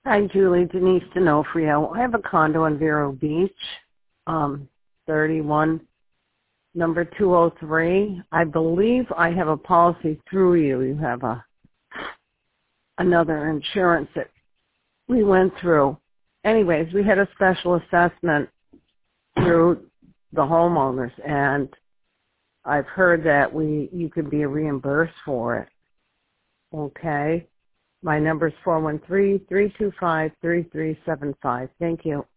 Hi, Julie. Denise D'Onofrio. I have a condo in Vero Beach, 31, number 203. I believe I have a policy through you. You have another insurance that we went through. Anyways, we had a special assessment through the homeowners, and I've heard that you could be reimbursed for it. Okay. My number is 413-325-3375. Thank you.